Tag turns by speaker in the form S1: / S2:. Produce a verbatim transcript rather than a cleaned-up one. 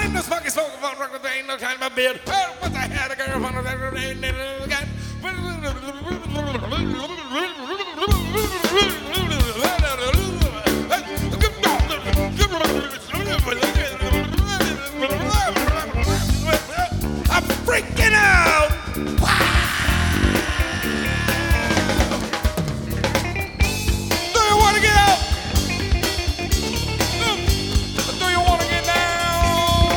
S1: in the smoky smoke of rock with ain't no kind of beard. What the hell, the girl, one of them, ain't never again.